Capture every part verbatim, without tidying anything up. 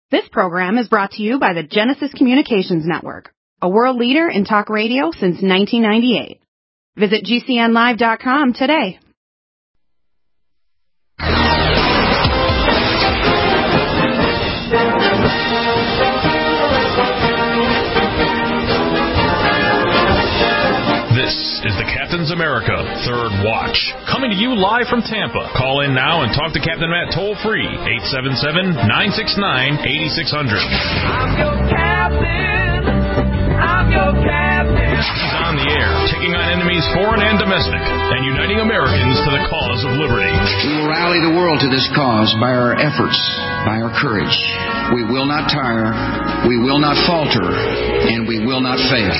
This program is brought to you by the Genesis Communications Network, a world leader in talk radio since nineteen ninety-eight. Visit G C N live dot com today. This is the Captain's America Third Watch, coming to you live from Tampa. Call in now and talk to Captain Matt toll-free, eight seven seven, nine six nine, eight six zero zero. I'm your captain. I'm your captain. He's on the air, taking on enemies foreign and domestic, and uniting Americans to the cause of liberty. We will rally the world to this cause by our efforts, by our courage. We will not tire, we will not falter, and we will not fail.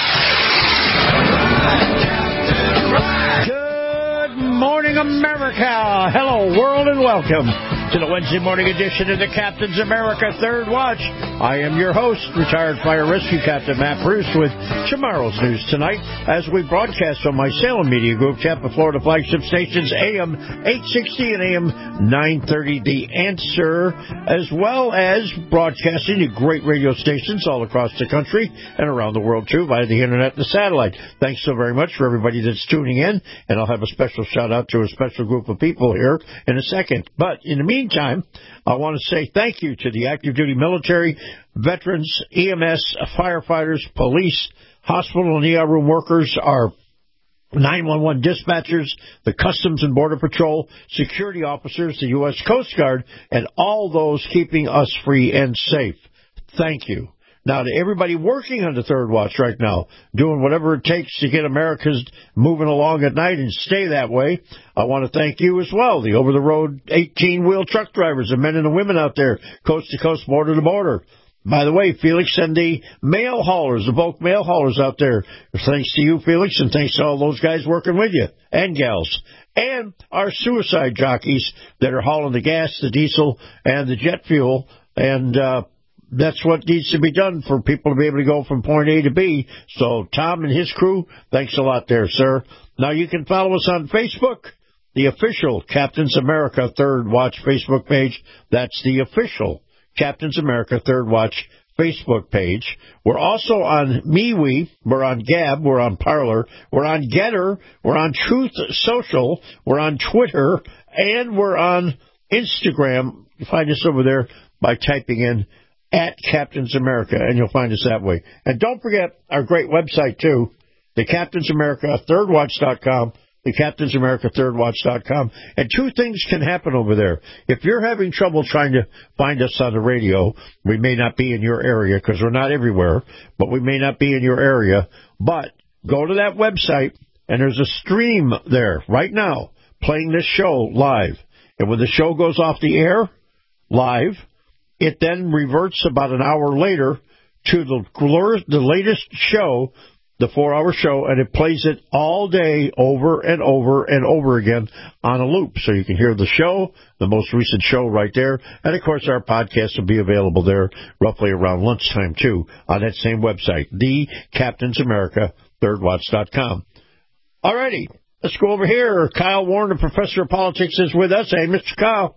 Good morning, America. Hello, world, and welcome to the Wednesday morning edition of the Captain's America Third Watch. I am your host, retired fire rescue captain Matt Bruce, with tomorrow's news tonight as we broadcast on my Salem Media Group, Tampa, Florida flagship stations, A M eight sixty and A M nine thirty, The Answer, as well as broadcasting to great radio stations all across the country and around the world, too, via the internet and the satellite. Thanks so very much for everybody that's tuning in, and I'll have a special shout-out to a special group of people here in a second. But in the meantime, I want to say thank you to the active duty military, veterans, E M S, firefighters, police, hospital and E R room workers, our nine one one dispatchers, the Customs and Border Patrol, security officers, the U S Coast Guard, and all those keeping us free and safe. Thank you. Now, to everybody working on the Third Watch right now, doing whatever it takes to get America's moving along at night and stay that way, I want to thank you as well, the over-the-road eighteen-wheel truck drivers, the men and the women out there, coast to coast, border to border. By the way, Felix and the mail haulers, the bulk mail haulers out there, thanks to you, Felix, and thanks to all those guys working with you, and gals. And our suicide jockeys that are hauling the gas, the diesel, and the jet fuel, and uh that's what needs to be done for people to be able to go from point A to B. So Tom and his crew, thanks a lot there, sir. Now you can follow us on Facebook, the official Captain's America Third Watch Facebook page. That's the official Captain's America Third Watch Facebook page. We're also on MeWe, we're on Gab, we're on Parler, we're on Getter, we're on Truth Social, we're on Twitter, and we're on Instagram. You find us over there by typing in at Captain's America, and you'll find us that way. And don't forget our great website, too, the Captain's America Third Watch dot com, the Captain's America Third Watch dot com. And two things can happen over there. If you're having trouble trying to find us on the radio, we may not be in your area because we're not everywhere, but we may not be in your area. But go to that website, and there's a stream there right now playing this show live. And when the show goes off the air live, it then reverts about an hour later to the the latest show, the four-hour show, and it plays it all day over and over and over again on a loop. So you can hear the show, the most recent show right there. And, of course, our podcast will be available there roughly around lunchtime, too, on that same website, the Captain's America Third Watch dot com. All righty, let's go over here. Kyle Warren, the professor of politics, is with us. Hey, Mister Kyle.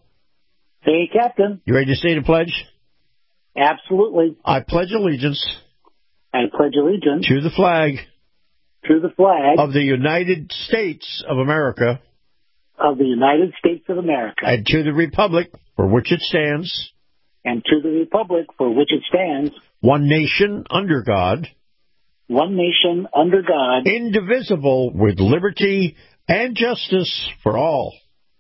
Hey, Captain. You ready to say the pledge? Absolutely. I pledge allegiance. I pledge allegiance. To the flag. To the flag. Of the United States of America. Of the United States of America. And to the republic for which it stands. And to the republic for which it stands. One nation under God. One nation under God. Indivisible with liberty and justice for all.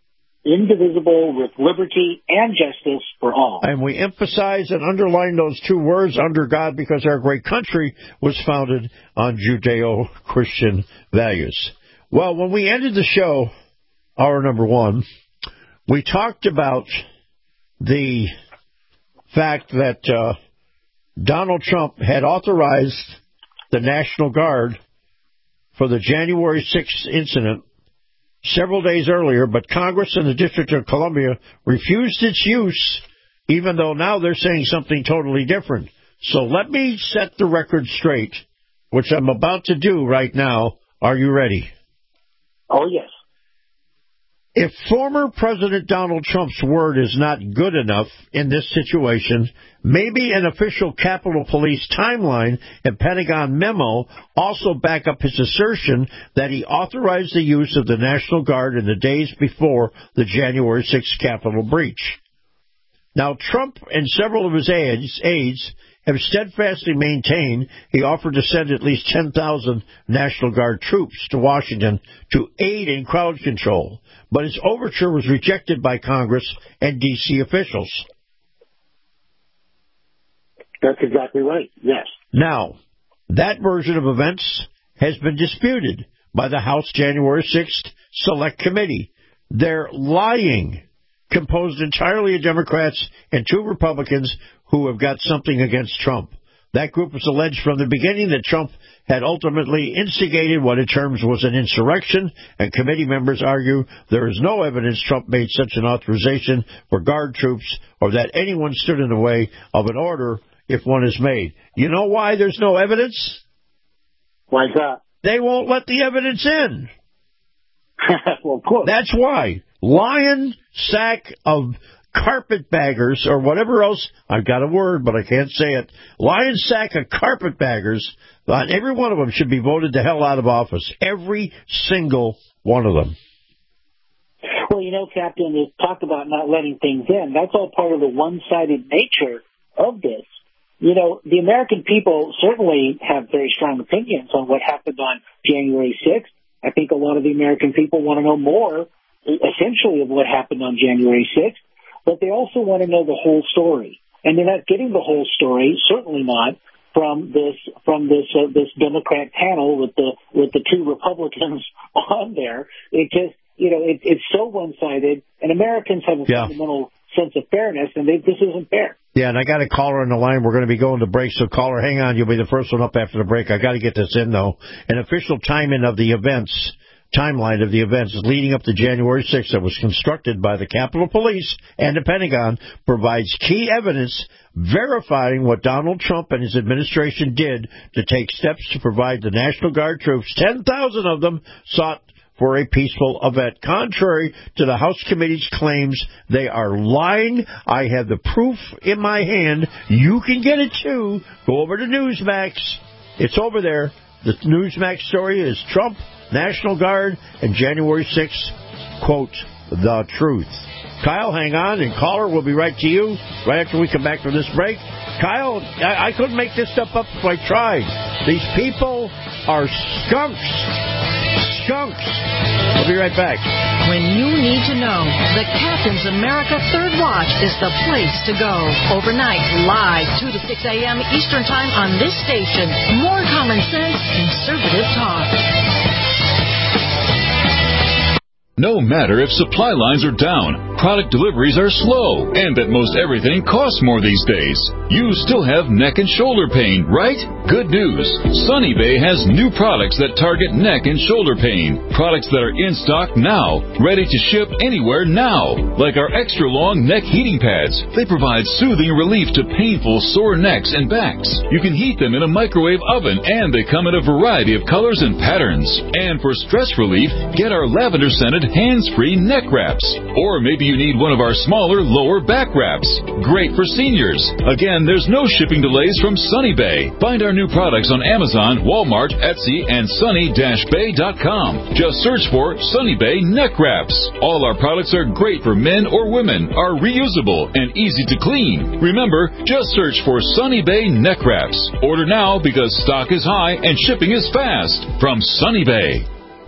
Indivisible with liberty and justice for all. And we emphasize and underline those two words, under God, because our great country was founded on Judeo-Christian values. Well, when we ended the show, hour number one, we talked about the fact that uh, Donald Trump had authorized the National Guard for the January sixth incident several days earlier, but Congress and the District of Columbia refused its use, even though now they're saying something totally different. So let me set the record straight, which I'm about to do right now. Are you ready? Oh, yes. If former President Donald Trump's word is not good enough in this situation, maybe an official Capitol Police timeline and Pentagon memo also back up his assertion that he authorized the use of the National Guard in the days before the January sixth Capitol breach. Now, Trump and several of his aides, aides have steadfastly maintained he offered to send at least ten thousand National Guard troops to Washington to aid in crowd control, but his overture was rejected by Congress and D C officials. That's exactly right, yes. Now, that version of events has been disputed by the House January sixth Select Committee. They're lying, composed entirely of Democrats and two Republicans who have got something against Trump. That group has alleged from the beginning that Trump had ultimately instigated what in terms was an insurrection, and committee members argue there is no evidence Trump made such an authorization for Guard troops or that anyone stood in the way of an order if one is made. You know why there's no evidence? Why is that? They won't let the evidence in. Well, of course. That's why. Lion sack of carpetbaggers, or whatever else, I've got a word, but I can't say it. Lion sack of carpetbaggers, uh, every one of them should be voted the hell out of office. Every single one of them. Well, you know, Captain, you talked about not letting things in. That's all part of the one-sided nature of this. You know, the American people certainly have very strong opinions on what happened on January sixth. I think a lot of the American people want to know more, essentially, of what happened on January sixth, but they also want to know the whole story. And they're not getting the whole story, certainly not, from this from this uh, this Democrat panel with the with the two Republicans on there. It just, you know, it, it's so one-sided, and Americans have a yeah. fundamental sense of fairness, and they, this isn't fair. Yeah, and I got a caller on the line. We're going to be going to break, so caller, hang on. You'll be the first one up after the break. I got to get this in, though. An official timing of the events, timeline of the events leading up to January sixth that was constructed by the Capitol Police and the Pentagon provides key evidence verifying what Donald Trump and his administration did to take steps to provide the National Guard troops, ten thousand of them, sought for a peaceful event. Contrary to the House Committee's claims, they are lying. I have the proof in my hand. You can get it too. Go over to Newsmax. It's over there. The Newsmax story is Trump, National Guard, and January sixth, quote, the truth. Kyle, hang on, and caller, we'll be right to you right after we come back from this break. Kyle, I, I couldn't make this stuff up if I tried. These people are skunks. Skunks. We'll be right back. When you need to know, the Captain's America Third Watch is the place to go. Overnight, live, two to six a.m. Eastern Time on this station. More common sense, conservative talk. No matter if supply lines are down, product deliveries are slow, and that most everything costs more these days, you still have neck and shoulder pain, right? Good news. Sunny Bay has new products that target neck and shoulder pain. Products that are in stock now, ready to ship anywhere now. Like our extra long neck heating pads. They provide soothing relief to painful sore necks and backs. You can heat them in a microwave oven, and they come in a variety of colors and patterns. And for stress relief, get our lavender scented hands-free neck wraps. Or maybe you need one of our smaller lower back wraps. Great for seniors. Again, there's no shipping delays from Sunny Bay. Find our new products on Amazon, Walmart, Etsy, and sunny dash bay dot com. Just search for Sunny Bay neck wraps. All our products are great for men or women, are reusable, and easy to clean. Remember, just search for Sunny Bay neck wraps. Order now because stock is high and shipping is fast. From Sunny Bay.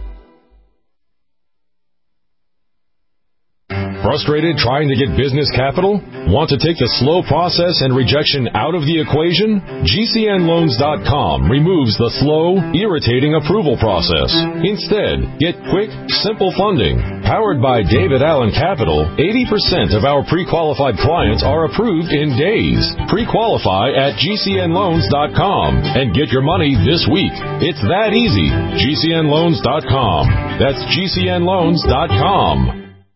Frustrated trying to get business capital? Want to take the slow process and rejection out of the equation? G C N loans dot com removes the slow, irritating approval process. Instead, get quick, simple funding. Powered by David Allen Capital, eighty percent of our pre-qualified clients are approved in days. Pre-qualify at G C N loans dot com and get your money this week. It's that easy. G C N loans dot com. That's G C N loans dot com.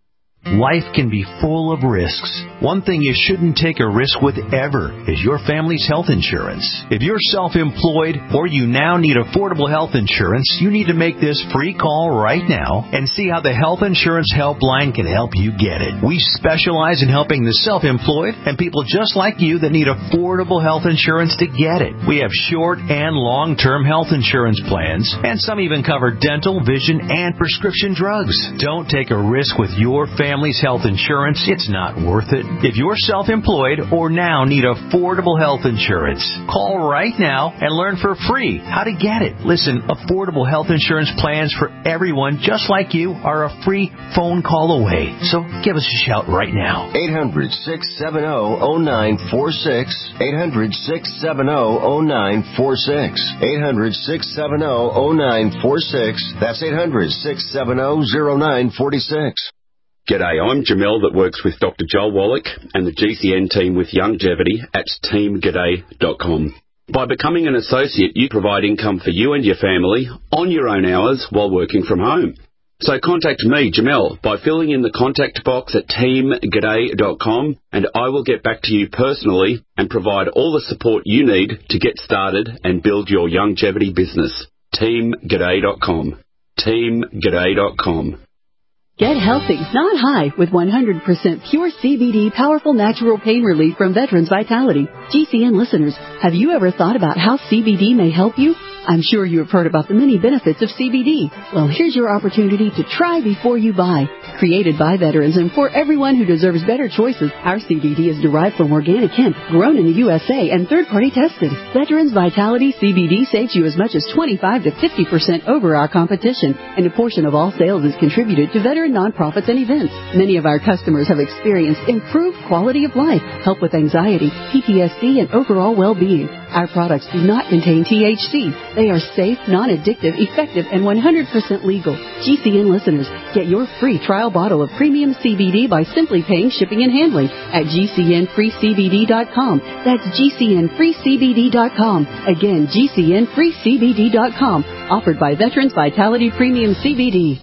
Life can be full of risks. One thing you shouldn't take a risk with ever is your family's health insurance. If you're self-employed or you now need affordable health insurance, you need to make this free call right now and see how the Health Insurance Helpline can help you get it. We specialize in helping the self-employed and people just like you that need affordable health insurance to get it. We have short and long-term health insurance plans, and some even cover dental, vision, and prescription drugs. Don't take a risk with your family. Family's health insurance, it's not worth it. If you're self-employed or now need affordable health insurance, call right now and learn for free how to get it. Listen, affordable health insurance plans for everyone just like you are a free phone call away. So give us a shout right now. eight hundred, six seven zero, zero nine four six. eight hundred, six seven zero, zero nine four six. eight hundred, six seven zero, zero nine four six. That's eight hundred, six seven zero, zero nine four six. G'day, I'm Jamel that works with Doctor Joel Wallach and the G C N team with Longevity at team g'day dot com. By becoming an associate, you provide income for you and your family on your own hours while working from home. So contact me, Jamel, by filling in the contact box at team g'day dot com, and I will get back to you personally and provide all the support you need to get started and build your longevity business. team g'day dot com. team g'day dot com. Get healthy, not high, with one hundred percent pure C B D powerful natural pain relief from Veterans Vitality. G C N listeners, have you ever thought about how C B D may help you? I'm sure you have heard about the many benefits of C B D. Well, here's your opportunity to try before you buy. Created by veterans and for everyone who deserves better choices, our C B D is derived from organic hemp, grown in the U S A and third-party tested. Veterans Vitality C B D saves you as much as twenty-five to fifty percent over our competition, and a portion of all sales is contributed to veteran nonprofits and events. Many of our customers have experienced improved quality of life, help with anxiety, P T S D, and overall well-being. Our products do not contain T H C. They are safe, non-addictive, effective, and one hundred percent legal. G C N listeners, get your free trial bottle of premium C B D by simply paying shipping and handling at G C N free C B D dot com. That's G C N free C B D dot com. Again, G C N free C B D dot com. Offered by Veterans Vitality Premium C B D.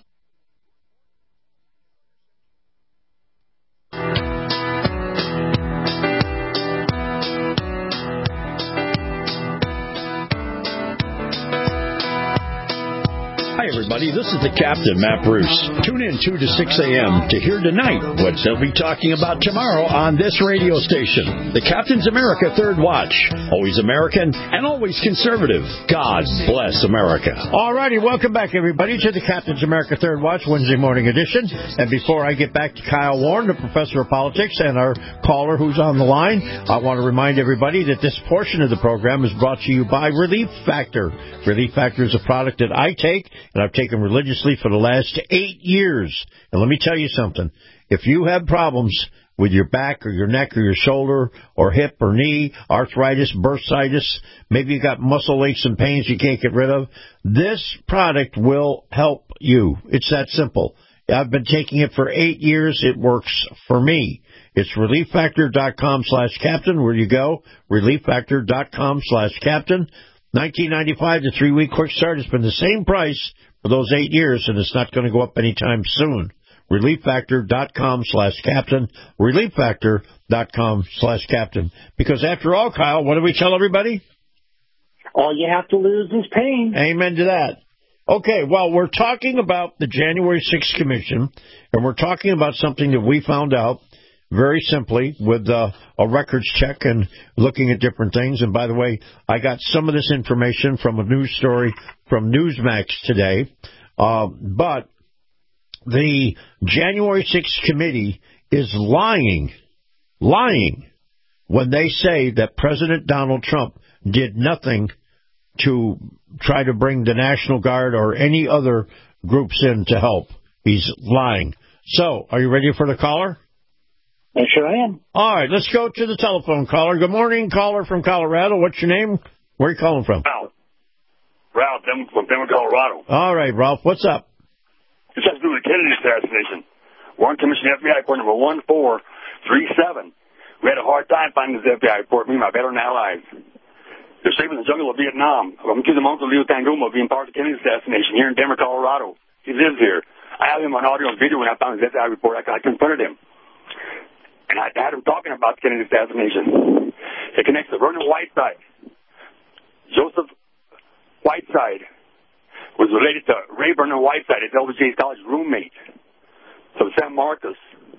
Hi, everybody. This is the Captain, Matt Bruce. Tune in two to six a.m. to hear tonight what they'll be talking about tomorrow on this radio station. The Captain's America Third Watch. Always American and always conservative. God bless America. All righty. Welcome back, everybody, to the Captain's America Third Watch Wednesday morning edition. And before I get back to Kyle Warren, the professor of politics, and our caller who's on the line, I want to remind everybody that this portion of the program is brought to you by Relief Factor. Relief Factor is a product that I take, and I've taken religiously for the last eight years. And let me tell you something. If you have problems with your back or your neck or your shoulder or hip or knee, arthritis, bursitis, maybe you got muscle aches and pains you can't get rid of, this product will help you. It's that simple. I've been taking it for eight years. It works for me. It's relief factor dot com slash captain. Where you go? relief factor dot com slash captain. nineteen ninety-five, the three-week quick start has been the same price for those eight years, and it's not going to go up anytime soon. relief factor dot com slash captain. relief factor dot com slash captain. Because after all, Kyle, what do we tell everybody? All you have to lose is pain. Amen to that. Okay, well, we're talking about the January sixth Commission, and we're talking about something that we found out very simply with uh, a records check and looking at different things. And by the way, I got some of this information from a news story from Newsmax today. Uh, but the January sixth committee is lying, lying when they say that President Donald Trump did nothing to try to bring the National Guard or any other groups in to help. He's lying. So, are you ready for the caller? I sure am. All right, let's go to the telephone caller. Good morning, caller from Colorado. What's your name? Where are you calling from? Ralph. Ralph from Denver, Colorado. All right, Ralph, what's up? This has to do with the Kennedy assassination. Warren Commission F B I report number one four three seven. We had a hard time finding this F B I report, me and my veteran allies. They're safe in the jungle of Vietnam. I'm accusing my uncle Leo Tanguma of being part of the Kennedy assassination here in Denver, Colorado. He lives here. I have him on audio and video when I found his F B I report. I, I confronted him. And I had him talking about Kennedy's assassination. It connects to Vernon Whiteside. Joseph Whiteside was related to Ray Vernon Whiteside, his L B J's college roommate from San Marcos.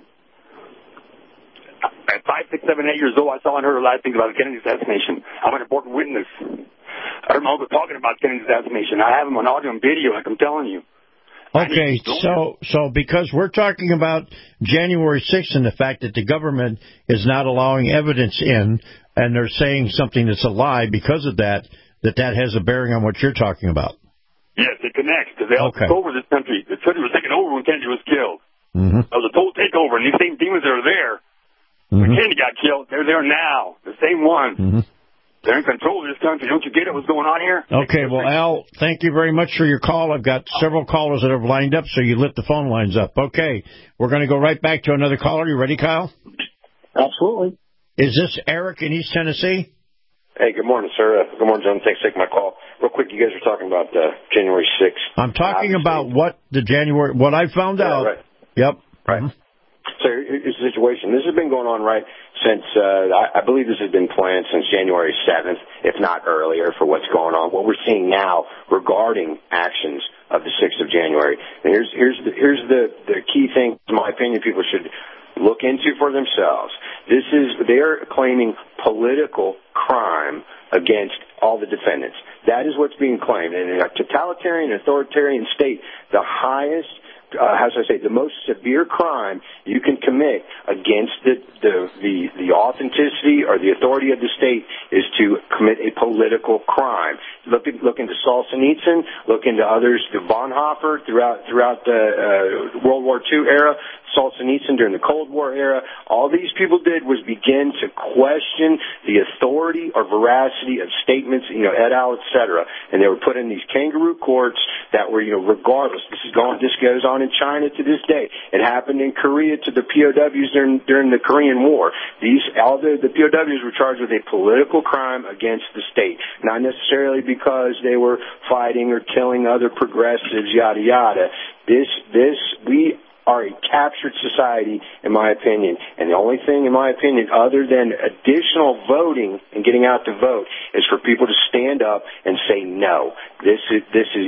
At five, six, seven, eight years old, I saw and heard a lot of things about the Kennedy assassination. I'm an important witness. I heard my uncle talking about Kennedy's assassination. I have him on audio and video, like I'm telling you. Okay, so so because we're talking about January sixth and the fact that the government is not allowing evidence in, and they're saying something that's a lie because of that, that that has a bearing on what you're talking about. Yes, it connects, because they all Okay. took over this country. The country was taken over when Kennedy was killed. Mm-hmm. It was a total takeover, and these same demons that are there, when Mm-hmm. Kennedy got killed, they're there now. The same ones. Mm-hmm. They're in control of this country. Don't you get it? What's going on here? Okay, well, Al, thank you very much for your call. I've got several callers that have lined up, so you lit the phone lines up. Okay, we're going to go right back to another caller. You ready, Kyle? Absolutely. Is this Eric in East Tennessee? Hey, good morning, sir. Uh, good morning, John. Thanks for taking my call. Real quick, you guys were talking about uh, January sixth. I'm talking about what the January, what I found Yeah, out. right. Yep. Right. Mm-hmm. So here's the situation. This has been going on, right, since, uh, I, I believe this has been planned since January seventh, if not earlier, for what's going on. What we're seeing now regarding actions of the sixth of January. And here's, here's, the, here's the, the key thing, in my opinion, people should look into for themselves. This is, they're claiming political crime against all the defendants. That is what's being claimed. And in a totalitarian, authoritarian state, the highest Uh, how should I say, the most severe crime you can commit against the, the, the, the authenticity or the authority of the state is to commit a political crime. Look, at, look into Solzhenitsyn, look into others, to Bonhoeffer throughout, throughout the uh, World War Two era, Solzhenitsyn during the Cold War era. All these people did was begin to question the authority or veracity of statements, you know, et al., et cetera. And they were put in these kangaroo courts that were, you know, regardless. This is going, this goes on in China to this day. It happened in Korea to the P O Ws during, during the Korean War. These, all the, the P O Ws were charged with a political crime against the state, not necessarily because they were fighting or killing other progressives, yada yada. This, this, we are a captured society, in my opinion. And the only thing, in my opinion, other than additional voting and getting out to vote, is for people to stand up and say no. This is, this is,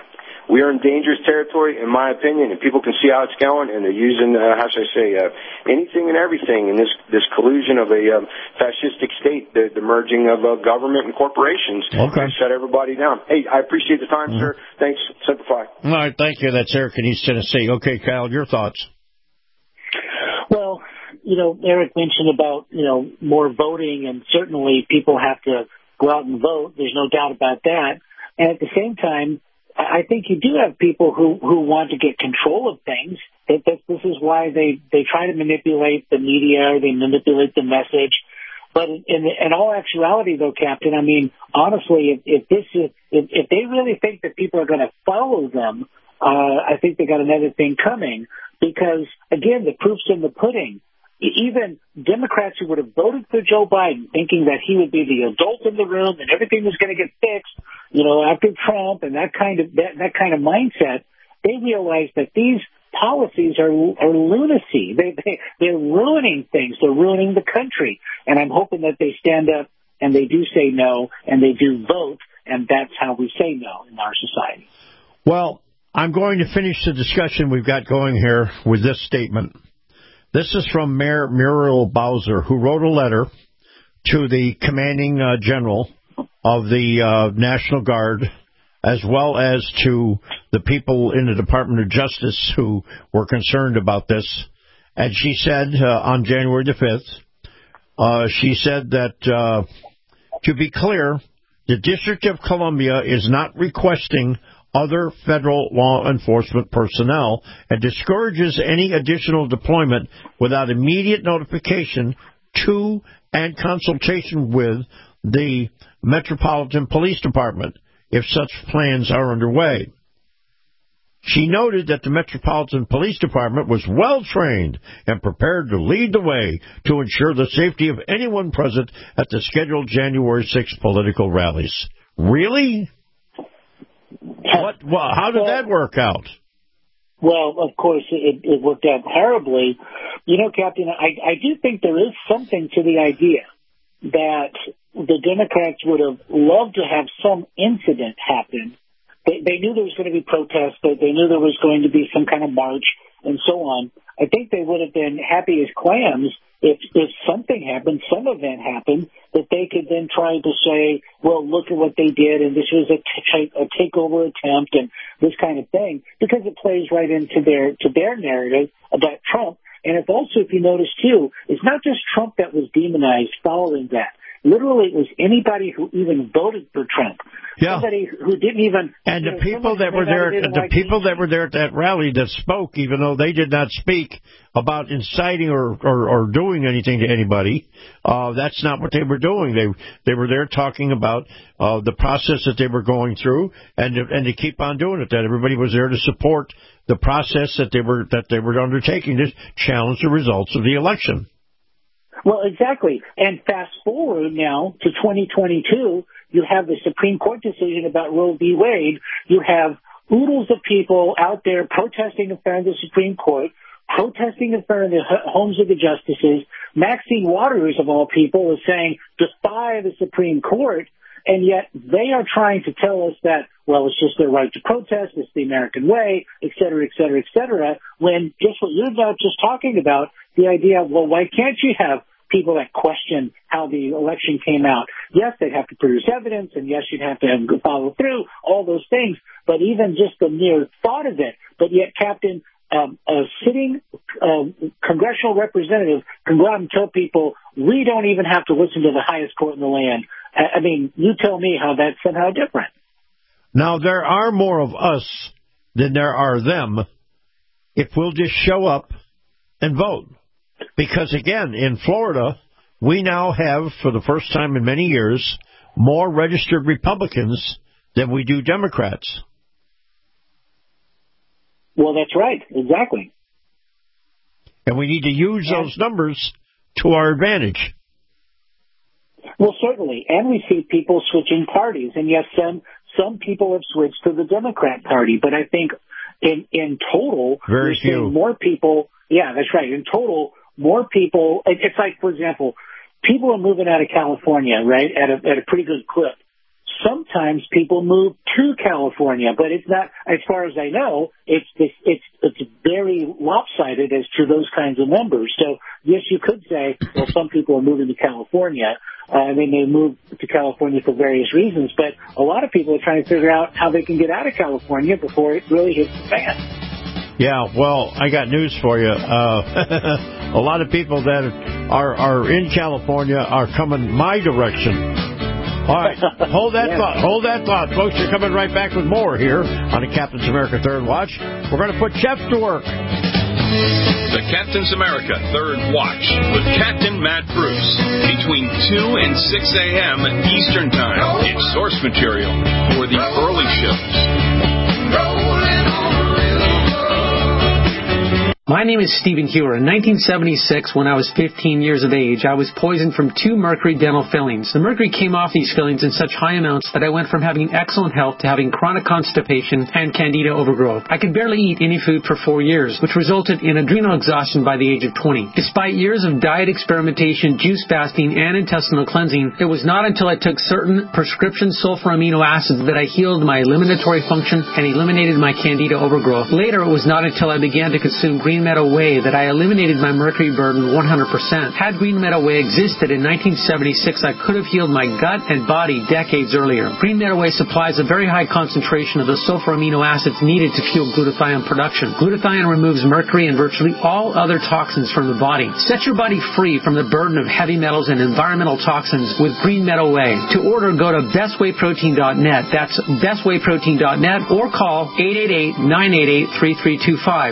we are in dangerous territory, in my opinion, and people can see how it's going, and they're using, uh, how should I say, uh, anything and everything in this, this collusion of a um, fascistic state, the, the merging of uh, government and corporations Okay. to shut everybody down. Hey, I appreciate the time, mm-hmm. sir. Thanks. Simplify. All right, thank you. That's Eric in East Tennessee. Okay, Kyle, your thoughts? Well, you know, Eric mentioned about, you know, more voting, and certainly people have to go out and vote. There's no doubt about that. And at the same time, I think you do have people who, who want to get control of things. That, that this is why they, they try to manipulate the media, they manipulate the message. But in, in all actuality, though, Captain, I mean, honestly, if, if this is, if, if they really think that people are going to follow them, uh, I think they got another thing coming. Because again, the proof's in the pudding. Even Democrats who would have voted for Joe Biden, thinking that he would be the adult in the room and everything was going to get fixed, you know, after Trump and that kind of that, that kind of mindset, they realize that these policies are are lunacy. They, they they're ruining things. They're ruining the country. And I'm hoping that they stand up and they do say no and they do vote, and that's how we say no in our society. Well, I'm going to finish the discussion we've got going here with this statement. This is from Mayor Muriel Bowser, who wrote a letter to the commanding uh, general of the uh, National Guard, as well as to the people in the Department of Justice who were concerned about this. And she said uh, on January the fifth, uh, she said that, uh, to be clear, the District of Columbia is not requesting other federal law enforcement personnel and discourages any additional deployment without immediate notification to and consultation with the Metropolitan Police Department if such plans are underway. She noted that the Metropolitan Police Department was well trained and prepared to lead the way to ensure the safety of anyone present at the scheduled January sixth political rallies. Really? What? Well, how did that work out? Well, of course, it, it worked out horribly. You know, Captain, I, I do think there is something to the idea that the Democrats would have loved to have some incident happen. They, they knew there was going to be protests, but they knew there was going to be some kind of march and so on. I think they would have been happy as clams if, if something happened, some event happened, that they could then try to say, well, look at what they did, and this was a, t- a takeover attempt and this kind of thing, because it plays right into their to their narrative about Trump. And if also, if you notice, too, it's not just Trump that was demonized following that. Literally, it was anybody who even voted for Trump. Yeah. Somebody who didn't even... And the know, people that were there, the like people that were there at that rally that spoke, even though they did not speak about inciting or, or, or doing anything to anybody, uh, that's not what they were doing. They they were there talking about uh, the process that they were going through, and to, and to keep on doing it. That everybody was there to support the process that they were that they were undertaking to challenge the results of the election. Well, exactly. And fast forward now to twenty twenty-two, you have the Supreme Court decision about Roe v. Wade. You have oodles of people out there protesting in front of the Supreme Court, protesting in front of the homes of the justices. Maxine Waters, of all people, is saying, defy the Supreme Court. And yet they are trying to tell us that, well, it's just their right to protest, it's the American way, et cetera, et cetera, et cetera, when just what you're about just talking about, the idea of, well, why can't you have people that question how the election came out? Yes, they'd have to produce evidence, and yes, you'd have to have, follow through, all those things, but even just the mere thought of it. But yet, Captain, um, a sitting um, congressional representative can go out and tell people, we don't even have to listen to the highest court in the land. I mean, you tell me how that's somehow different. Now, there are more of us than there are them if we'll just show up and vote. Because, again, in Florida, we now have, for the first time in many years, more registered Republicans than we do Democrats. Well, that's right. Exactly. And we need to use those numbers to our advantage. Well, certainly. And we see people switching parties. And yes, some some people have switched to the Democrat Party. But I think in, in total, very we're few. seeing more people. Yeah, that's right. In total, more people. It's like, for example, people are moving out of California, right, at a, at a pretty good clip. Sometimes people move to California, but it's not, as far as I know, it's it's it's, it's very lopsided as to those kinds of numbers. So, yes, you could say, well, some people are moving to California. Uh, they may move to California for various reasons, but a lot of people are trying to figure out how they can get out of California before it really hits the fan. Yeah, well, I got news for you. Uh, a lot of people that are, are in California are coming my direction. All right, hold that yeah. thought. Hold that thought, folks. You're coming right back with more here on the Captain's America Third Watch. We're going to put Jeff to work. The Captain's America Third Watch with Captain Matt Bruce between two and six a.m. Eastern Time. It's source material for the early shows. My name is Stephen Hewer. In nineteen seventy-six, when I was fifteen years of age, I was poisoned from two mercury dental fillings. The mercury came off these fillings in such high amounts that I went from having excellent health to having chronic constipation and candida overgrowth. I could barely eat any food for four years, which resulted in adrenal exhaustion by the age of twenty. Despite years of diet experimentation, juice fasting, and intestinal cleansing, it was not until I took certain prescription sulfur amino acids that I healed my eliminatory function and eliminated my candida overgrowth. Later, it was not until I began to consume green Green Meadow Whey that I eliminated my mercury burden one hundred percent. Had Green Meadow Whey existed in nineteen seventy-six, I could have healed my gut and body decades earlier. Green Meadow Whey supplies a very high concentration of the sulfur amino acids needed to fuel glutathione production. Glutathione removes mercury and virtually all other toxins from the body. Set your body free from the burden of heavy metals and environmental toxins with Green Meadow Whey. To order, go to best way protein dot net. That's best way protein dot net or call eight eight eight, nine eight eight, three three two five.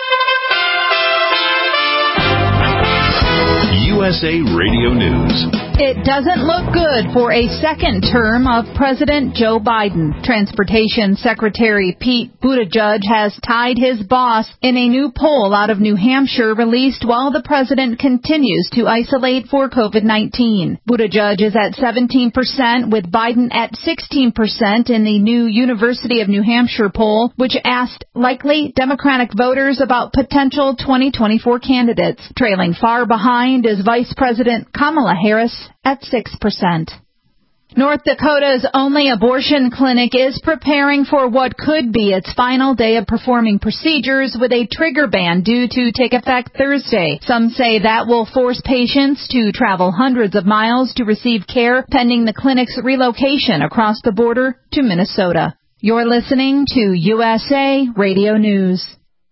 U S A Radio News. It doesn't look good for a second term of President Joe Biden. Transportation Secretary Pete Buttigieg has tied his boss in a new poll out of New Hampshire released while the president continues to isolate for COVID nineteen. Buttigieg is at seventeen percent with Biden at sixteen percent in the new University of New Hampshire poll, which asked likely Democratic voters about potential twenty twenty-four candidates. Trailing far behind is Vice President Kamala Harris at six percent. North Dakota's only abortion clinic is preparing for what could be its final day of performing procedures with a trigger ban due to take effect Thursday. Some say that will force patients to travel hundreds of miles to receive care pending the clinic's relocation across the border to Minnesota. You're listening to U S A Radio News.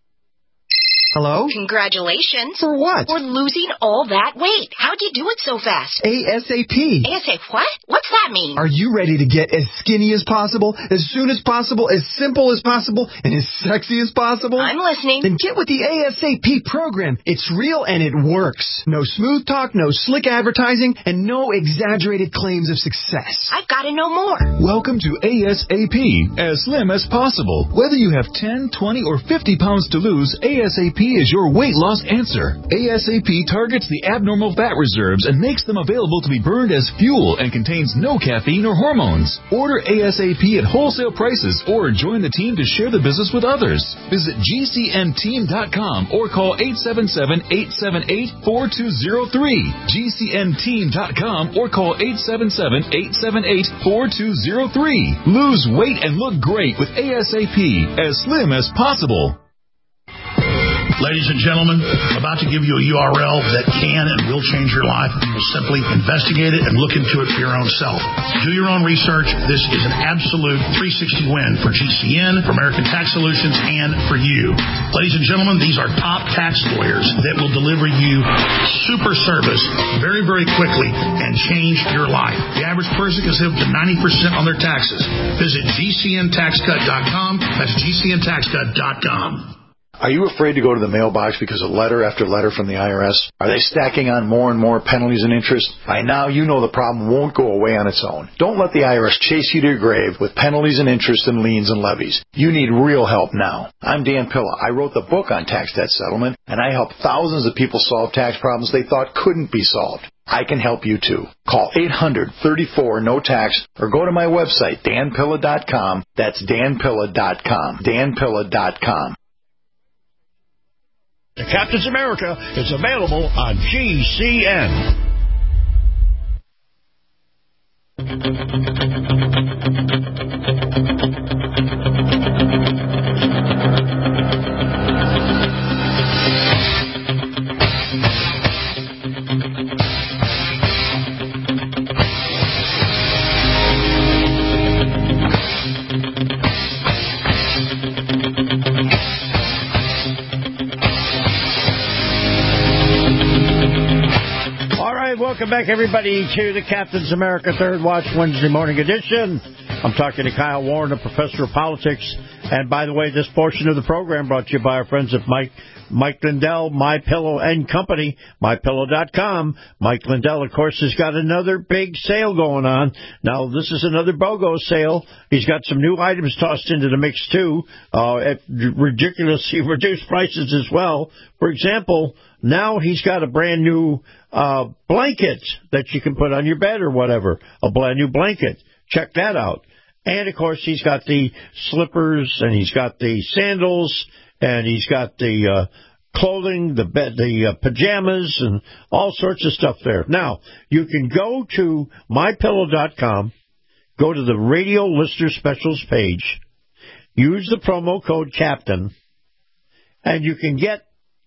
Hello? Congratulations. For what? For losing all that weight. How'd you do it so fast? ASAP. ASAP what? What's that mean? Are you ready to get as skinny as possible, as soon as possible, as simple as possible, and as sexy as possible? I'm listening. Then get with the ASAP program. It's real and it works. No smooth talk, no slick advertising, and no exaggerated claims of success. I've got to know more. Welcome to ASAP, as slim as possible. Whether you have ten, twenty, or fifty pounds to lose, ASAP is your weight loss answer. ASAP targets the abnormal fat reserves and makes them available to be burned as fuel and contains no caffeine or hormones. Order ASAP at wholesale prices or join the team to share the business with others. Visit G C N team dot com or call eight seven seven, eight seven eight, four two zero three. G C N team dot com or call eight seven seven, eight seven eight, four two zero three. Lose weight and look great with ASAP, as slim as possible. Ladies and gentlemen, about to give you a U R L that can and will change your life. Simply investigate it and look into it for your own self. Do your own research. This is an absolute three sixty win for G C N, for American Tax Solutions, and for you. Ladies and gentlemen, these are top tax lawyers that will deliver you super service very, very quickly and change your life. The average person can save up to ninety percent on their taxes. Visit G C N tax cut dot com. That's G C N tax cut dot com. Are you afraid to go to the mailbox because of letter after letter from the I R S? Are they stacking on more and more penalties and interest? By now, you know the problem won't go away on its own. Don't let the I R S chase you to your grave with penalties and interest and liens and levies. You need real help now. I'm Dan Pilla. I wrote the book on tax debt settlement, and I help thousands of people solve tax problems they thought couldn't be solved. I can help you too. Call eight hundred, thirty-four, no tax or go to my website, dan pilla dot com. That's dan pilla dot com. dan pilla dot com. The Captain's America is available on G C N. Welcome back, everybody, to the Captain's America Third Watch Wednesday morning edition. I'm talking to Kyle Warren, a professor of politics. And by the way, this portion of the program brought to you by our friends at Mike Mike Lindell, MyPillow and Company, my pillow dot com. Mike Lindell, of course, has got another big sale going on. Now, this is another BOGO sale. He's got some new items tossed into the mix, too, uh, at ridiculously reduced prices as well. For example, now he's got a brand new uh, blanket that you can put on your bed or whatever, a brand new blanket. Check that out. And, of course, he's got the slippers, and he's got the sandals, and he's got the uh, clothing, the bed, the uh, pajamas, and all sorts of stuff there. Now, you can go to my pillow dot com, go to the Radio Listener Specials page, use the promo code CAPTAIN, and you can get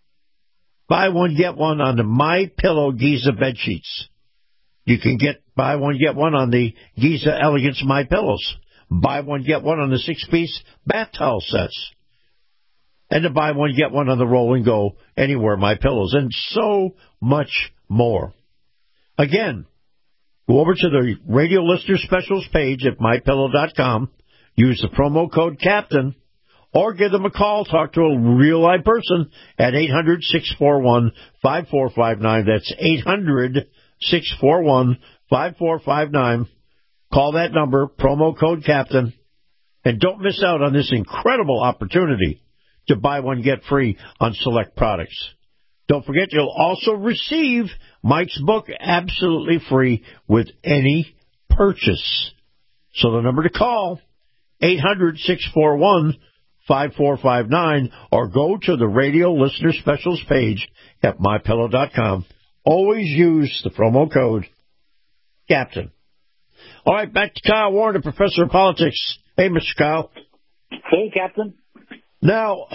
buy one, get one on the MyPillow Giza bed sheets. You can get buy one, get one on the Giza Elegance My Pillows. Buy one, get one on the six-piece bath towel sets. And to buy one, get one on the Roll and Go Anywhere My Pillows. And so much more. Again, go over to the Radio Listener Specials page at my pillow dot com. Use the promo code CAPTAIN. Or give them a call. Talk to a real live person at eight hundred, six four one, five four five nine. That's eight hundred, six four one, five four five nine. Call that number, promo code CAPTAIN, and don't miss out on this incredible opportunity to buy one, get free on select products. Don't forget, you'll also receive Mike's book absolutely free with any purchase. So the number to call, eight hundred, six four one, five four five nine, or go to the radio listener specials page at my pillow dot com. Always use the promo code CAPTAIN. All right, back to Kyle Warren, the professor of politics. Hey, Mister Kyle. Hey, Captain. Now,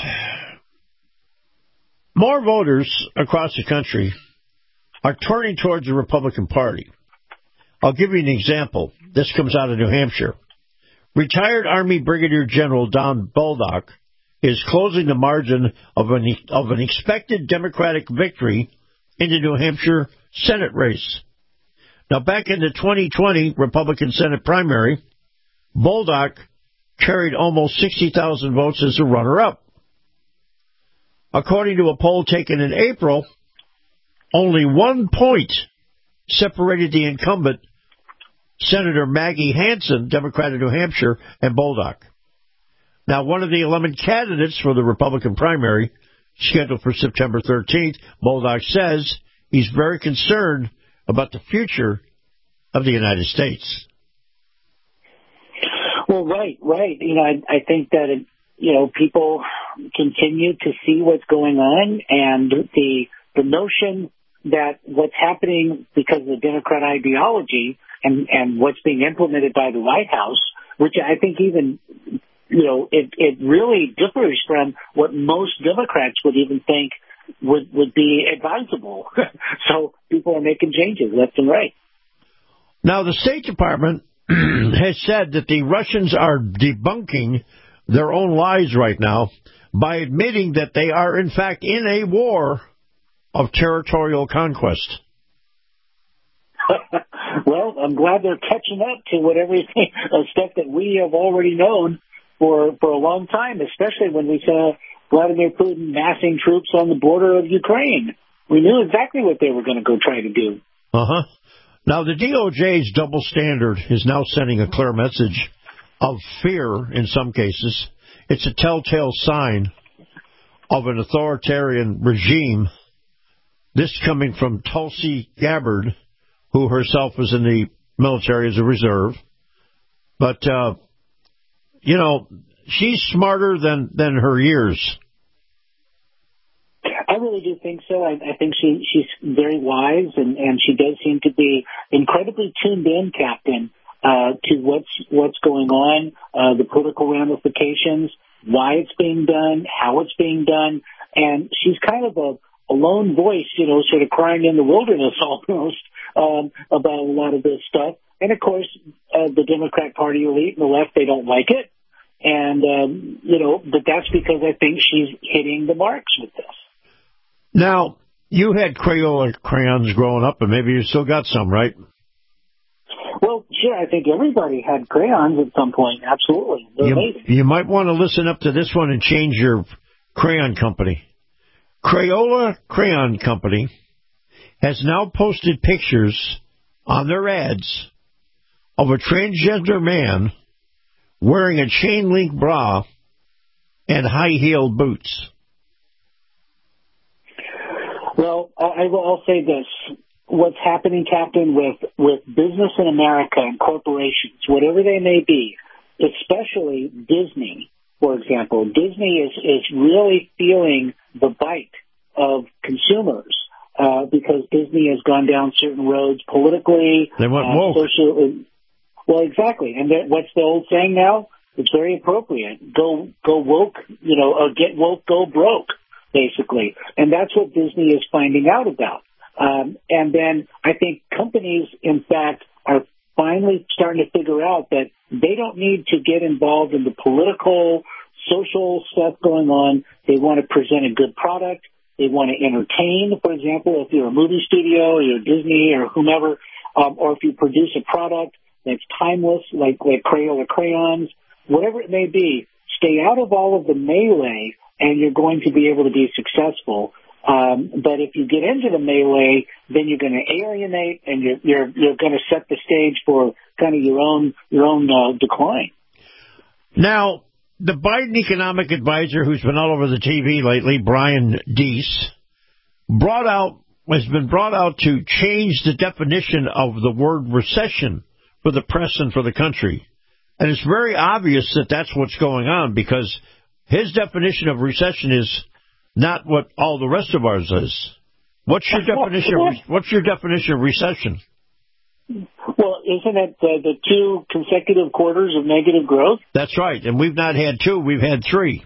more voters across the country are turning towards the Republican Party. I'll give you an example. This comes out of New Hampshire. Retired Army Brigadier General Don Bolduc is closing the margin of an, of an expected Democratic victory in the New Hampshire Senate race. Now, back in the twenty twenty Republican Senate primary, Bolduc carried almost sixty thousand votes as a runner-up. According to a poll taken in April, only one point separated the incumbent, Senator Maggie Hansen, Democrat of New Hampshire, and Bolduc. Now, one of the eleven candidates for the Republican primary, scheduled for September thirteenth, Bolduc says he's very concerned about the future of the United States. Well, right, right. You know, I, I think that, it, you know, people continue to see what's going on, and the the notion that what's happening because of the Democrat ideology and, and what's being implemented by the White House, which I think even, you know, it, it really differs from what most Democrats would even think would, would be advisable. So people are making changes left and right. Now, the State Department has said that the Russians are debunking their own lies right now by admitting that they are, in fact, in a war of territorial conquest. Well, I'm glad they're catching up to what everything uh, stuff that we have already known for for a long time, especially when we saw Vladimir Putin massing troops on the border of Ukraine. We knew exactly what they were going to go try to do. Uh-huh. Now, the D O J's double standard is now sending a clear message of fear in some cases. It's a telltale sign of an authoritarian regime. This coming from Tulsi Gabbard, who herself was in the military as a reserve. But, uh, you know, she's smarter than, than her years. I really do think so. I, I think she, she's very wise, and, and she does seem to be incredibly tuned in, Captain, uh, to what's what's going on, uh, the political ramifications, why it's being done, how it's being done. And she's kind of a, a lone voice, you know, sort of crying in the wilderness almost um, about a lot of this stuff. And, of course, uh, the Democrat Party elite and the left, they don't like it. And, um, you know, but that's because I think she's hitting the marks with this. Now, you had Crayola crayons growing up, and maybe you still got some, right? Well, sure. I think everybody had crayons at some point. Absolutely. They're you, amazing. You might want to listen up to this one and change your crayon company. Crayola Crayon Company has now posted pictures on their ads of a transgender man wearing a chain-link bra and high-heeled boots. Well, I will I'll say this. What's happening, Captain, with, with business in America and corporations, whatever they may be, especially Disney, for example, Disney is, is really feeling the bite of consumers uh, because Disney has gone down certain roads politically. They went uh, woke. Social, well, exactly. And that, what's the old saying now? It's very appropriate. Go, go woke, you know, or get woke, go broke, basically. And that's what Disney is finding out about. Um, and then I think companies, in fact, are finally starting to figure out that they don't need to get involved in the political, social stuff going on. They want to present a good product. They want to entertain, for example, if you're a movie studio or you're Disney or whomever, um, or if you produce a product that's timeless, like, like Crayola crayons, whatever it may be, stay out of all of the melee, and you're going to be able to be successful. Um, but if you get into the melee, then you're going to alienate, and you're you're, you're going to set the stage for kind of your own your own uh, decline. Now, the Biden economic advisor, who's been all over the T V lately, Brian Deese, brought out has been brought out to change the definition of the word recession for the press and for the country. And it's very obvious that that's what's going on, because his definition of recession is not what all the rest of ours is. What's your definition of, what's your definition of recession? Well, isn't it uh, the two consecutive quarters of negative growth? That's right. And we've not had two, we've had three.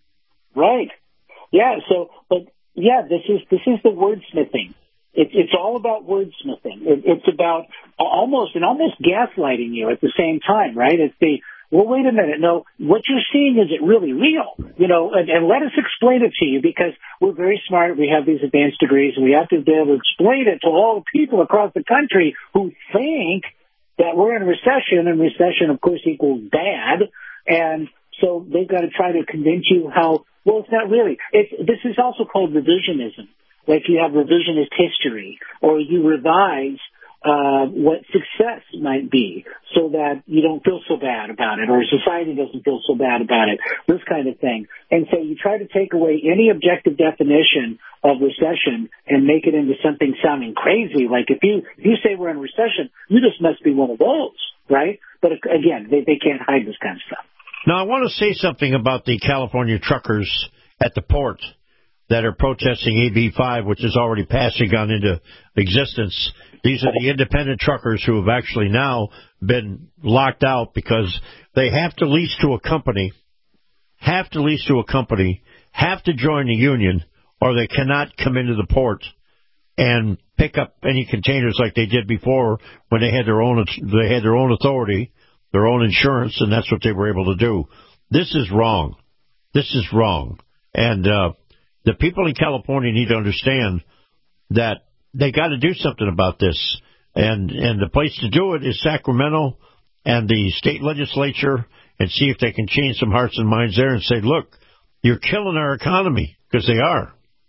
Right. Yeah, so, but, yeah, this is this is the wordsmithing. It, it's all about wordsmithing. It, it's about almost and almost gaslighting you at the same time, right? It's the, well, wait a minute. No, what you're seeing, is it really real? You know, and, and let us explain it to you, because we're very smart. We have these advanced degrees, and we have to be able to explain it to all the people across the country who think that we're in a recession, and recession, of course, equals bad. And so they've got to try to convince you how, well, it's not really. It's, this is also called revisionism. Like you have revisionist history, or you revise uh, what success might be so that you don't feel so bad about it, or society doesn't feel so bad about it, this kind of thing. And so you try to take away any objective definition of recession and make it into something sounding crazy. Like if you if you say we're in a recession, you just must be one of those, right? But again, they, they can't hide this kind of stuff. Now, I want to say something about the California truckers at the port that are protesting A B five, which is already passing on into existence. These are the independent truckers who have actually now been locked out because they have to lease to a company, have to lease to a company, have to join the union, or they cannot come into the port and pick up any containers like they did before when they had their own they had their own authority, their own insurance, and that's what they were able to do. This is wrong. This is wrong. And uh the people in California need to understand that they got to do something about this. And and the place to do it is Sacramento and the state legislature, and see if they can change some hearts and minds there and say, look, you're killing our economy, because they are.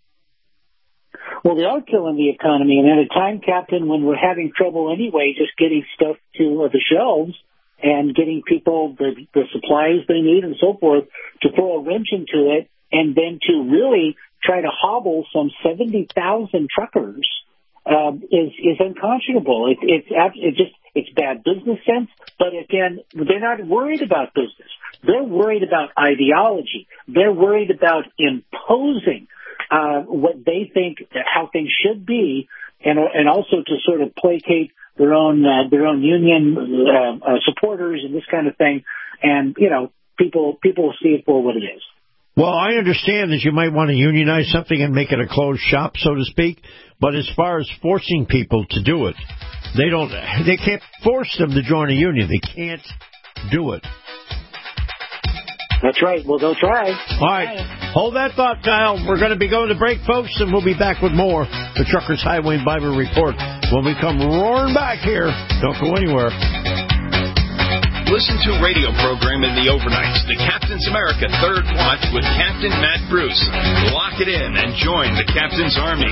Well, they are killing the economy. And at a time, Captain, when we're having trouble anyway just getting stuff to the shelves and getting people the, the supplies they need and so forth, to throw a wrench into it, and then to really try to hobble some seventy thousand truckers uh, is is unconscionable. It, it's it just it's bad business sense. But again, they're not worried about business. They're worried about ideology. They're worried about imposing uh, what they think how things should be, and and also to sort of placate their own uh, their own union uh, uh, supporters and this kind of thing. And you know, people people see it for what it is. Well, I understand that you might want to unionize something and make it a closed shop, so to speak. But as far as forcing people to do it, they don't. They can't force them to join a union. They can't do it. That's right. Well, they'll try. All right. Hold that thought, Kyle. We're going to be going to break, folks, and we'll be back with more. The Truckers Highway and Bible Report when we come roaring back here. Don't go anywhere. Listen to radio program in the overnights, the Captain's America Third Watch with Captain Matt Bruce. Lock it in and join the Captain's Army.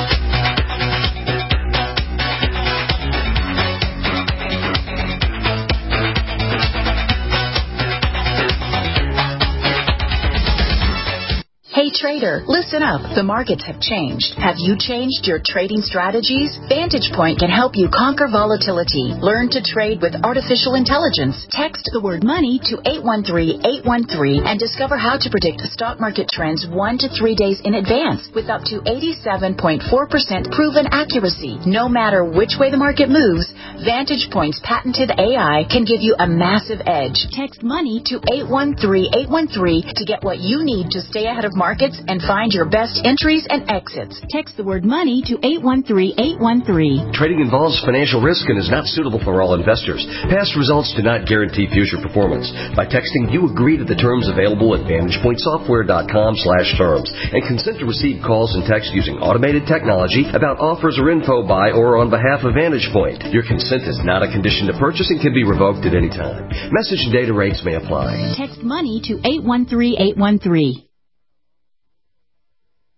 Hey trader, listen up. The markets have changed. Have you changed your trading strategies? Vantage Point can help you conquer volatility. Learn to trade with artificial intelligence. Text the word money to eight one three, eight one three and discover how to predict stock market trends one to three days in advance with up to eighty-seven point four percent proven accuracy. No matter which way the market moves, Vantage Point's patented A I can give you a massive edge. Text money to eight one three, eight one three to get what you need to stay ahead of markets and find your best entries and exits. Text the word money to eight one three, eight one three. Trading involves financial risk and is not suitable for all investors. Past results do not guarantee future performance. By texting, you agree to the terms available at vantage point software dot com slash terms and consent to receive calls and texts using automated technology about offers or info by or on behalf of Vantage Point. Your consent is not a condition to purchase and can be revoked at any time. Message and data rates may apply. Text money to eight one three, eight one three.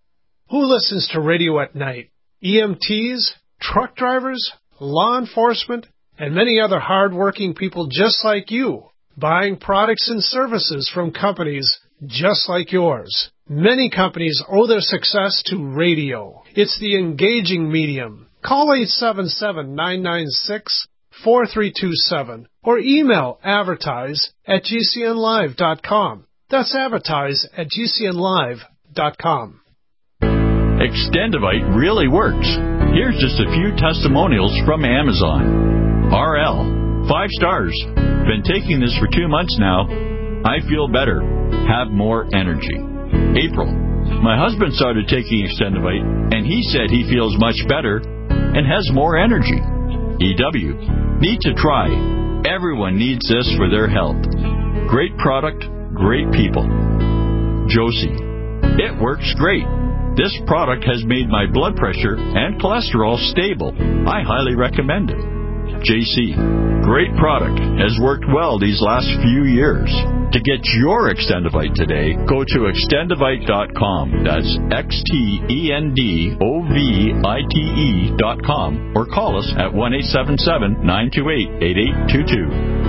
Who listens to radio at night? E M Ts, truck drivers, law enforcement, and many other hard-working people just like you, buying products and services from companies just like yours. Many companies owe their success to radio. It's the engaging medium. Call eight seven seven, nine nine six, four three two seven or email advertise at g c n live dot com. That's advertise at g c n live dot com. Extendivite really works. Here's just a few testimonials from Amazon. R L, five stars. Been taking this for two months now. I feel better. Have more energy. April, my husband started taking Extendivite, and he said he feels much better and has more energy. E W, need to try. Everyone needs this for their health. Great product, great people. Josie, it works great. This product has made my blood pressure and cholesterol stable. I highly recommend it. J C, great product. Has worked well these last few years. To get your Extendivite today, go to extendivite dot com. That's X T E N D O V I T E dot com or call us at one eight seven seven, nine two eight, eight eight two two.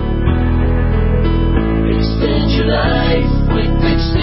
Extend your life with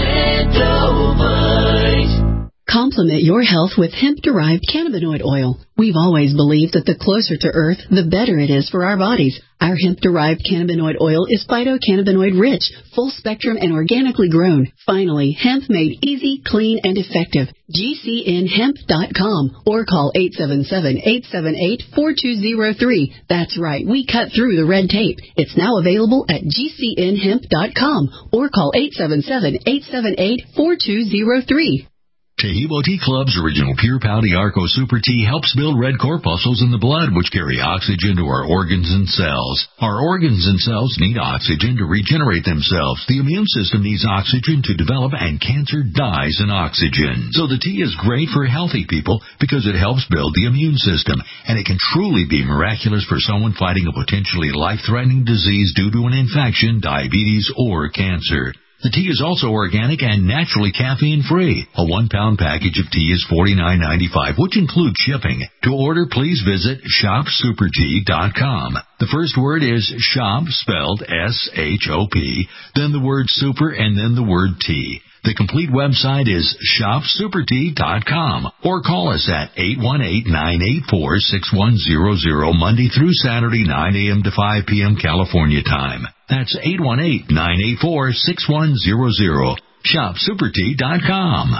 Extendivite. Complement your health with hemp-derived cannabinoid oil. We've always believed that the closer to Earth, the better it is for our bodies. Our hemp-derived cannabinoid oil is phytocannabinoid-rich, full-spectrum, and organically grown. Finally, hemp made easy, clean, and effective. G C N hemp dot com or call eight seven seven, eight seven eight, four two zero three. That's right, we cut through the red tape. It's now available at G C N hemp dot com or call eight seven seven, eight seven eight, four two zero three. Taheebo Tea Club's original Pure Pau Arco Super Tea helps build red corpuscles in the blood, which carry oxygen to our organs and cells. Our organs and cells need oxygen to regenerate themselves. The immune system needs oxygen to develop, and cancer dies in oxygen. So the tea is great for healthy people because it helps build the immune system, and it can truly be miraculous for someone fighting a potentially life-threatening disease due to an infection, diabetes, or cancer. The tea is also organic and naturally caffeine-free. A one-pound package of tea is forty-nine ninety-five, which includes shipping. To order, please visit shop super tea dot com. The first word is shop, spelled S H O P, then the word super, and then the word tea. The complete website is shop super tea dot com or call us at eight one eight, nine eight four, six one zero zero Monday through Saturday, nine a.m. to five p.m. California time. That's eight one eight, nine eight four, six one zero zero. shop super tea dot com.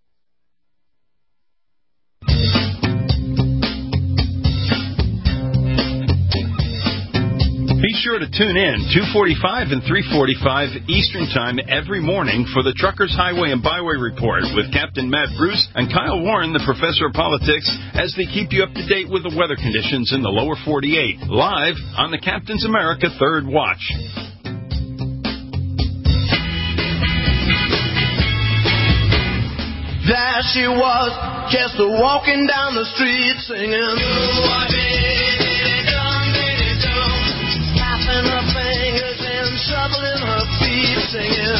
Be sure to tune in two forty-five and three forty-five Eastern Time every morning for the Truckers Highway and Byway Report with Captain Matt Bruce and Kyle Warren, the Professor of Politics, as they keep you up to date with the weather conditions in the lower forty-eight, live on the Captain's America Third Watch. There she was, just walking down the street singing. Snapping her fingers and shuffling her feet singing.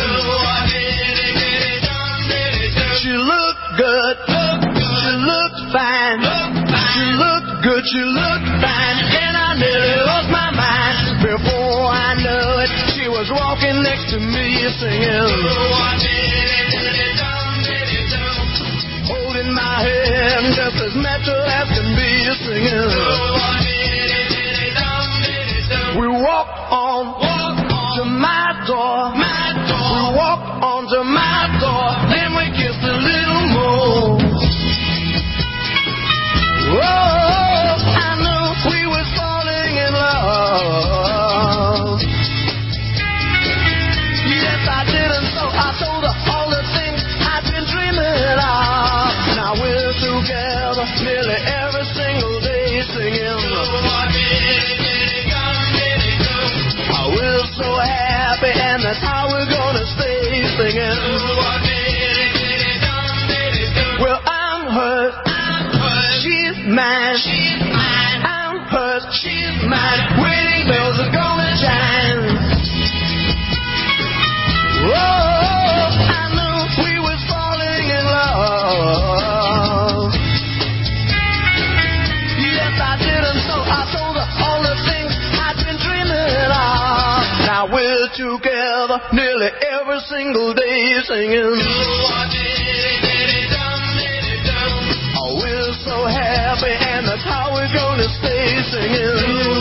She looked good, she looked fine, she looked good, she looked fine, and I nearly lost my mind. Before I knew it, she was walking next to me singing. Holding my hand just as natural as can be singing. We walk on, walk on to my door. My door. We walk on to my door. Then we kissed a little more. Oh, I knew we was falling in love. Yes, I did, and so I told her all the things I've been dreaming of. Now we're together nearly every single day singing. We're so happy, and that's how we're gonna stay singing. Well, I'm hers, she's mine. I'm hers, she's mine. Wedding bells are gonna chime. Oh, I knew we was falling in love. together nearly every single day singing. Oh, we're so happy, and that's how we're gonna stay singing.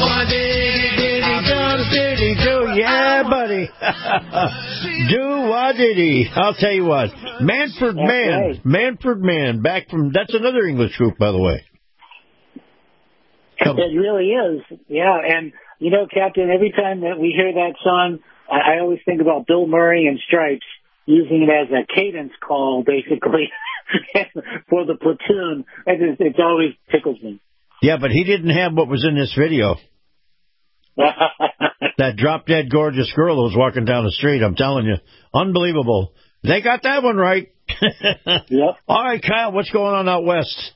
Yeah, buddy. Do what did he? I'll tell you what. Manfred That's Mann. right. Manfred Mann. Back from, that's another English group, by the way. It really is. Yeah, and, you know, Captain, every time that we hear that song, I, I always think about Bill Murray and Stripes using it as a cadence call, basically, for the platoon. It, just, it always tickles me. Yeah, but he didn't have what was in this video. That drop-dead gorgeous girl who was walking down the street, I'm telling you. Unbelievable. They got that one right. Yep. All right, Kyle, what's going on out west?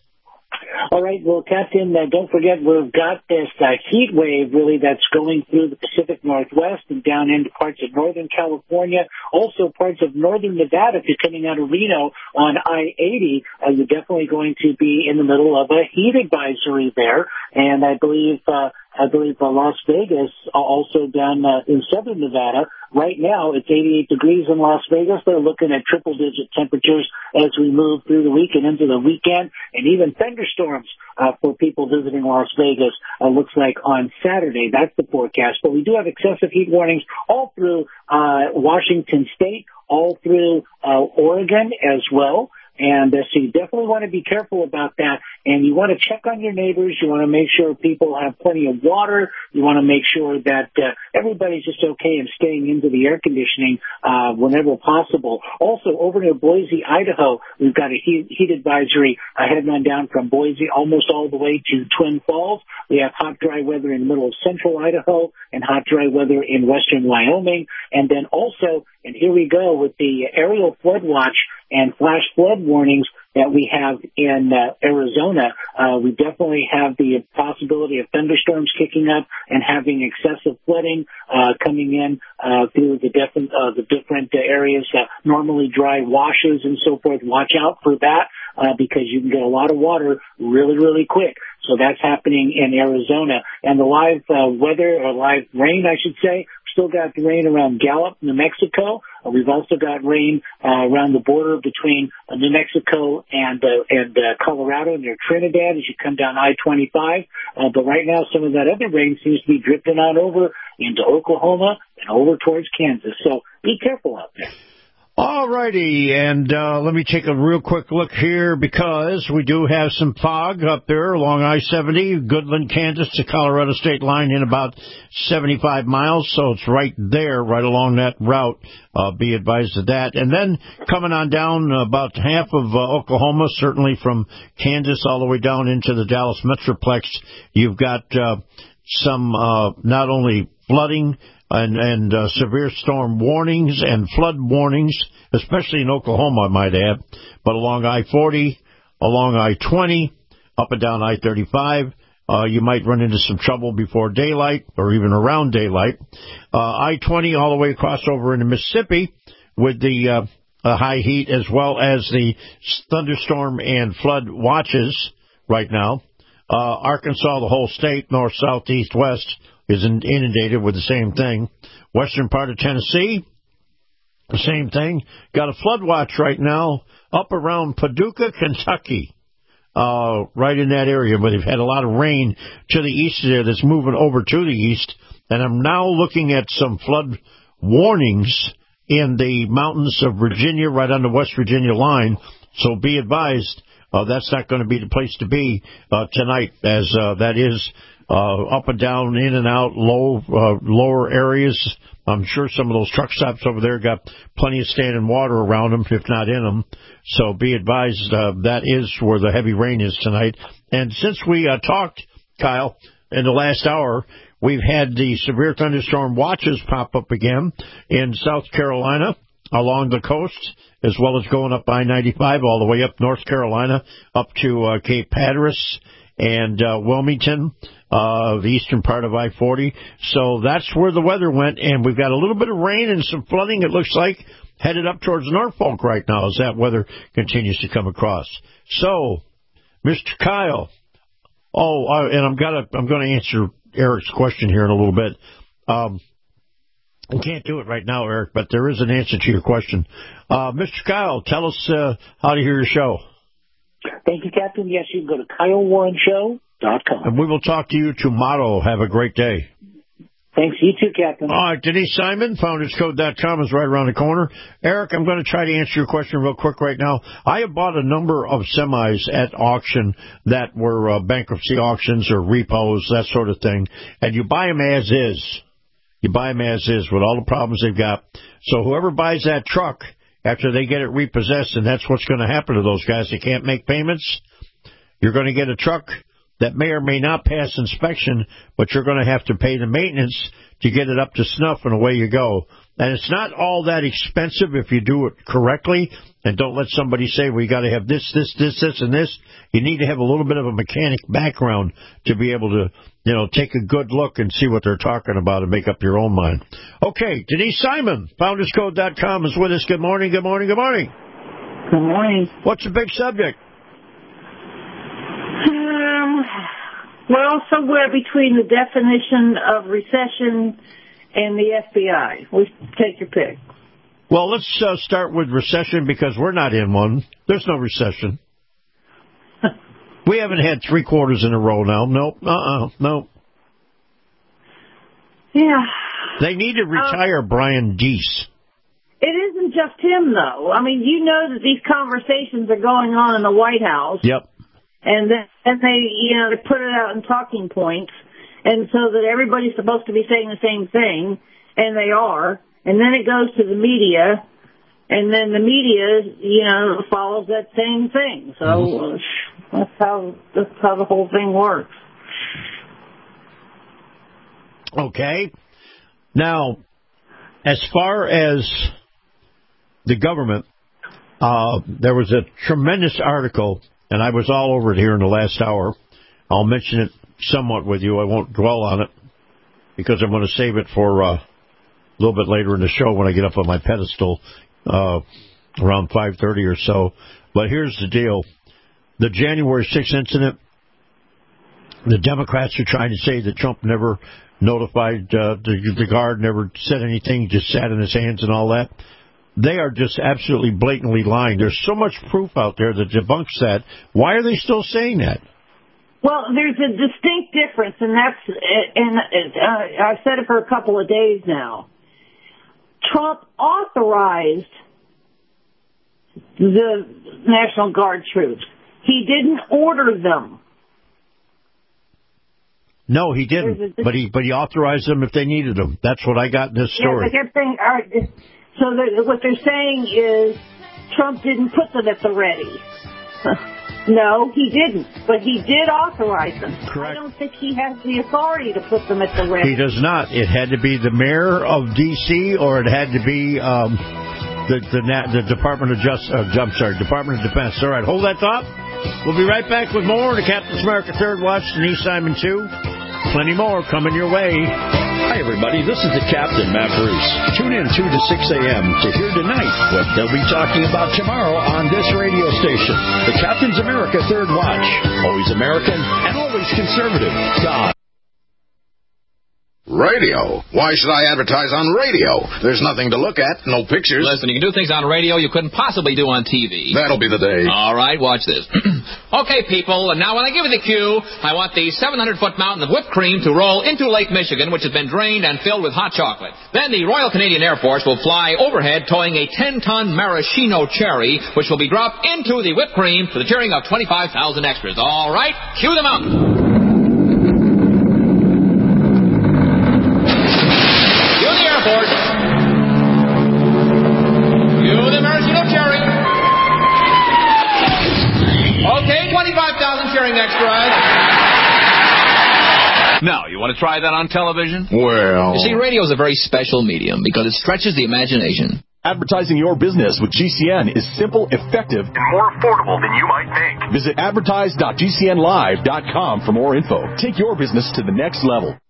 All right, well, Captain, uh, don't forget we've got this uh, heat wave, really, that's going through the Pacific Northwest and down into parts of Northern California, also parts of Northern Nevada. If you're coming out of Reno on I eighty, uh, you're definitely going to be in the middle of a heat advisory there. And I believe uh, I believe uh, Las Vegas, uh, also down uh, in Southern Nevada. Right now, it's eighty-eight degrees in Las Vegas. They're looking at triple-digit temperatures as we move through the week and into the weekend, and even thunderstorms uh, for people visiting Las Vegas, uh, looks like on Saturday. That's the forecast. But we do have excessive heat warnings all through uh, Washington State, all through uh, Oregon as well. And uh, so you definitely want to be careful about that. And you want to check on your neighbors. You want to make sure people have plenty of water. You want to make sure that uh, everybody's just okay and staying into the air conditioning uh, whenever possible. Also, over near Boise, Idaho, we've got a heat, heat advisory uh, heading on down from Boise almost all the way to Twin Falls. We have hot, dry weather in the middle of central Idaho and hot, dry weather in western Wyoming. And then also, and here we go with the aerial flood watch and flash flood warnings that we have in uh, Arizona. Uh, we definitely have the possibility of thunderstorms kicking up and having excessive flooding uh, coming in uh, through the different uh, the different uh, areas that normally dry washes and so forth. Watch out for that uh, because you can get a lot of water really, really quick. So that's happening in Arizona. And the live uh, weather, or live rain, I should say, still got the rain around Gallup, New Mexico. Uh, we've also got rain uh, around the border between uh, New Mexico and uh, and uh, Colorado near Trinidad as you come down I twenty-five. Uh, but right now, some of that other rain seems to be drifting on over into Oklahoma and over towards Kansas. So be careful out there. All righty, and uh, let me take a real quick look here because we do have some fog up there along I seventy, Goodland, Kansas to Colorado state line in about seventy-five miles, so it's right there, right along that route. Uh, be advised of that. And then coming on down about half of uh, Oklahoma, certainly from Kansas all the way down into the Dallas Metroplex, you've got uh, some uh, not only flooding, and, and uh, severe storm warnings and flood warnings, especially in Oklahoma, I might add, but along I forty, along I twenty, up and down I thirty-five, uh, you might run into some trouble before daylight or even around daylight. Uh, I twenty all the way across over into Mississippi with the uh, uh, high heat as well as the thunderstorm and flood watches right now. Uh, Arkansas, the whole state, north, south, east, west, is inundated with the same thing. Western part of Tennessee, the same thing. Got a flood watch right now up around Paducah, Kentucky, uh, right in that area. But they've had a lot of rain to the east there that's moving over to the east. And I'm now looking at some flood warnings in the mountains of Virginia, right on the West Virginia line. So be advised, uh, that's not going to be the place to be uh, tonight, as uh, that is Uh, up and down, in and out, low, uh, lower areas. I'm sure some of those truck stops over there got plenty of standing water around them, if not in them. So be advised, uh, that is where the heavy rain is tonight. And since we uh, talked, Kyle, in the last hour, we've had the severe thunderstorm watches pop up again in South Carolina along the coast, as well as going up I ninety-five all the way up North Carolina, up to uh, Cape Hatteras and uh, Wilmington, uh, the eastern part of I forty. So that's where the weather went, and we've got a little bit of rain and some flooding, it looks like, headed up towards Norfolk right now as that weather continues to come across. So, Mister Kyle, oh, uh, and I'm gonna I'm going to answer Eric's question here in a little bit. Um, I can't do it right now, Eric, but there is an answer to your question. Uh, Mister Kyle, tell us uh, how to hear your show. Thank you, Captain. Yes, you can go to Kyle Warren Show dot com. And we will talk to you tomorrow. Have a great day. Thanks. You too, Captain. All right, Denise Simon, founders code dot com is right around the corner. Eric, I'm going to try to answer your question real quick right now. I have bought a number of semis at auction that were uh, bankruptcy auctions or repos, that sort of thing, and you buy them as is. You buy them as is with all the problems they've got. So whoever buys that truck, after they get it repossessed, and that's what's going to happen to those guys, they can't make payments, you're going to get a truck that may or may not pass inspection, but you're going to have to pay the maintenance to get it up to snuff, and away you go. And it's not all that expensive if you do it correctly, and don't let somebody say, well, you got to have this, this, this, this, and this. You need to have a little bit of a mechanic background to be able to, you know, take a good look and see what they're talking about and make up your own mind. Okay, Denise Simon, founders code dot com is with us. Good morning, good morning, good morning. Good morning. What's the big subject? Um, well, somewhere between the definition of recession and the F B I. We take your pick. Well, let's uh, start with recession because we're not in one. There's no recession. We haven't had three quarters in a row now. Nope. Uh-uh. Nope. Yeah. They need to retire um, Brian Deese. It isn't just him, though. I mean, you know that these conversations are going on in the White House. Yep. And then and they, you know, they put it out in talking points, and so that everybody's supposed to be saying the same thing, and they are. And then it goes to the media, and then the media, you know, follows that same thing. So mm-hmm. that's how that's how the whole thing works. Okay. Now, as far as the government, uh, there was a tremendous article. And I was all over it here in the last hour. I'll mention it somewhat with you. I won't dwell on it because I'm going to save it for uh, a little bit later in the show when I get up on my pedestal uh, around five thirty or so. But here's the deal. The January sixth incident, the Democrats are trying to say that Trump never notified uh, the, the guard, never said anything, just sat in his hands and all that. They are just absolutely blatantly lying. There's so much proof out there that debunks that. Why are they still saying that? Well, there's a distinct difference, and that's, and uh, I've said it for a couple of days now. Trump authorized the National Guard troops. He didn't order them. No, he didn't. But he but he authorized them if they needed them. That's what I got in this story. Yeah, but they're saying, all right, so what they're saying is Trump didn't put them at the ready. No, he didn't. But he did authorize them. Correct. I don't think he has the authority to put them at the ready. He does not. It had to be the mayor of D C or it had to be um, the, the the Department of Justice. Uh, I'm sorry, Department of Defense. All right, hold that thought. We'll be right back with more. The Captain's America Third Watch, Denise Simon too. Plenty more coming your way. Hi, everybody. This is the Captain, Matt Bruce. Tune in two to six a.m. to hear tonight what they'll be talking about tomorrow on this radio station. The Captain's America Third Watch. Always American and always conservative. God. Radio? Why should I advertise on radio? There's nothing to look at, no pictures. Listen, you can do things on radio you couldn't possibly do on T V. That'll be the day. All right, watch this. Okay, people, and now when I give you the cue, I want the seven hundred foot mountain of whipped cream to roll into Lake Michigan, which has been drained and filled with hot chocolate. Then the Royal Canadian Air Force will fly overhead towing a ten ton maraschino cherry, which will be dropped into the whipped cream to the cheering of twenty-five thousand extras. All right, cue the mountain. Extras. Now, you want to try that on television? Well... You see, radio is a very special medium because it stretches the imagination. Advertising your business with G C N is simple, effective, and more affordable than you might think. Visit advertise dot g c n live dot com for more info. Take your business to the next level.